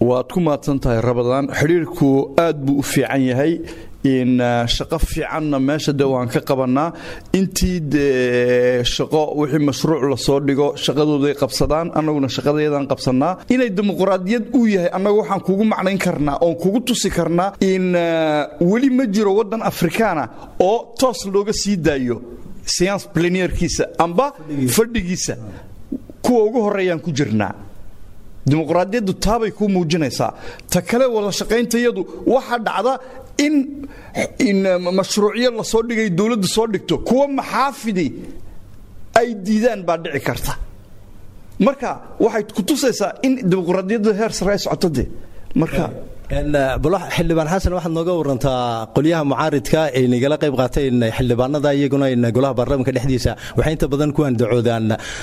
waad ku maadsantahay Ramadaan xiriirku aad buu u fiican yahay in shaqo fiicanna meesha waan ka qabanaa intii shaqo wixii mashruuc la soo dhigo shaqadooday qabsadaan annaguna shaqadeedan qabsanaa inay dimuqraadiyad u yahay annagu waxaan kugu macnayn karnaa oo kugu tusi karnaa in wali ma jiro wadan Afrikaana oo toos looga sii daayo science plenierkiisa amba fadhigiisa kuwa ugu horeeyaan ku jirnaa dimuqraadiyadu taabay ku muujinaysaa ta kale wada shaqayntayadu waxa dhacda in mashruuciyo la soo dhigay dawladdu soo dhigto kuwa maxaafidi ay diidaan baa dhici karta marka waxay ku tusaysaa in dimuqraadiyadu heer sare ay socoto marka bulax xildhibaan xasan waxaad nooga warantaa qoliyaha mucaaridka ee nagala qayb qaatay xildhibaanada iyaguna golaha baarlamaanka dhexdiisa waxay inta badan ku andacoodaan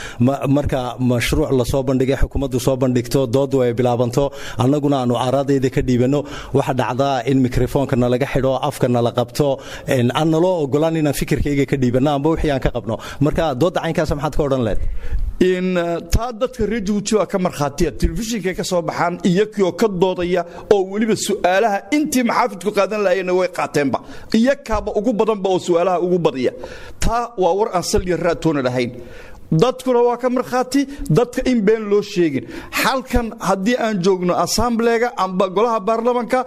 marka mashruuc la soo bandhigay xukuumaddu soo bandhigto doodu ay bilaabanto annaguna aanu aaraadayda ka dhiibano waxa dhacdaa in mikrofoonka laga xidho afka la qabto aan naloo ogolaan inaan fikirkayga ka dhiibano amba wixii aan ka qabno marka dooda caynkaas maxaad ka odhan leed in taa dadka reer Jabuuti waa ka markhaatiya telefishinka ka soo baxaan iyagoo ka doodaya oo waliba su'aalaha intii maxaafidku qaadan lahaayeen way qaateenba iyakaaba ugu badanba oo su'aalaha ugu badiya taa waa war aan sal iyo raatoona lahayn dadkuna waa ka markhaati dadka in been loo sheegin halkan haddii aan joogno assembleega amba golaha baarlamaanka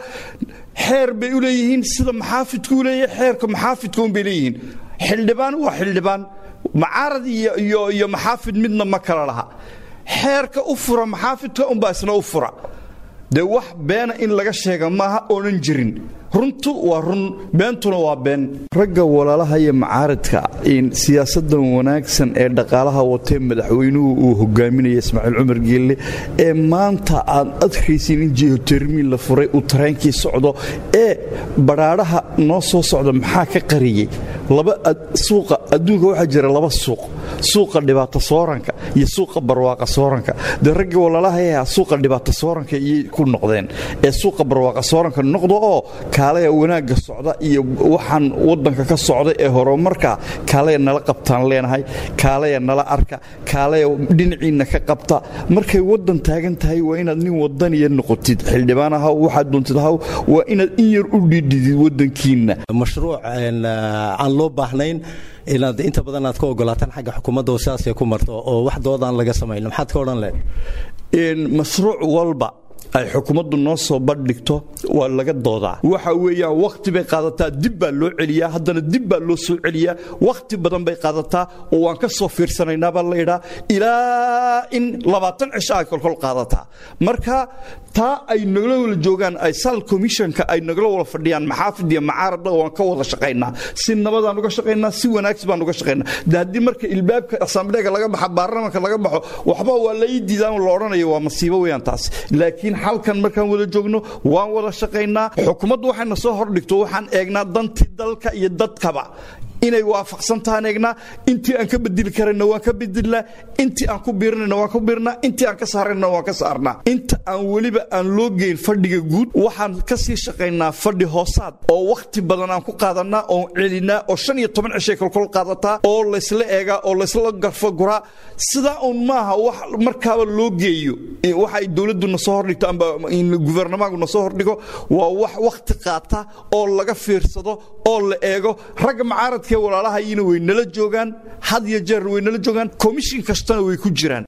xeer bay u leeyihiin sida maxaafidku u leeyahay xeerka maxaafidku bay leeyihiin xildhibaan waa xildhibaan معارض iyo maxaafid midna ma kala laha xeerka u fura maxaafidka baa isna u fura de wax beena in laga sheega maaha oonan jirin runtu waa run beentuna waa been ragga walaalaha iyo macaaridka in siyaasadan wanaagsan ee dhaqaalaha watay madaxweynuhu uu hogaaminayo Ismaaciil Cumar Geelle ee maanta aan adkaysin in geotermi la furay u tareenkii socdo ee baraaraha noo soo socda maxaa ka qariyay laba suuqa adduunka waxa jira laba suuqa dhibaato sooranka iyo suuqa barwaaqa sooranka de ragga walaalaha ee suuqa dhibaato sooranka iyo ku noqdeen ee suuqa barwaaqa sooranka noqdo oo kaalaya wanaaga socda iyo waxaan wadanka ka socda ee horumarka kaalaya nala qabtaan leenahay kaalaya nala arka kaalaya dhinaciina ka qabta markay wadan taagan tahay waa inaad nin wadan iyo noqotid xildhibaanaha waxa doontid waa inaad in yar u dhidhidid wadankiina mashruuc aan loo baahnayn inaad inta badan aad ka ogolaataan xagga xukuumadda oo siyaasiga ku marto oo wax doodaan laga sameeyo maxaad ka odhan in mashruuc walba ay xukuumaddu noo soo bandhigto waa laga doodaa waxa weeyaan waqti bay qaadataa dib baa loo celiyaa haddana dib baa loo soo celiyaa waqti badan bay qaadataa oo waan ka soo fiirsanaynaa baa la yidhaa ilaa in 20 cisho ay kolkol qaadataa marka taa ay nagala wada joogaan ay sal commissionka ay nagala wada fadhiyaan maxaafid iyo macaaradda waan ka wada shaqaynaa si nabadaan uga shaqaynaa si wanaagsan baan uga shaqaynaa haddii marka ilbaabka assembleega laga baxo baarlamaanka laga baxo waxba waa la diidaan la oranayo waa masiibo weeyaan taas laakiin halkan markaan wada joogno waan wada shaqaynaa xukuumaddu waxayna soo hordhigto waxaan eegnaa dantii dalka iyo dadkaba inay waafaqsan tahay eegnaa intii aan ka bedeli karayna waan ka bedelnaa intii aan ku biirnayna waan ku biirnaa intii aan ka saarayna waan ka saarnaa inta aan waliba aan loo geyn fadhiga guud waxaan ka sii shaqaynaa fadhi hoosaad oo waqti badan aan ku qaadanaa oo celinaa oo 15 cisho kolkol qaadataa oo la isla eegaa oo la isla garfo guraa sida uun maaha wax markaaba loo geeyo waxay dawladdu soo hordhigto amba in gouvernementku soo hordhigo waa wax waqti qaata oo laga fiirsado oo la eego rag macaaradka walaalaha iyina way nala joogaan had iyo jeer way nala joogaan commission kastana way ku jiraan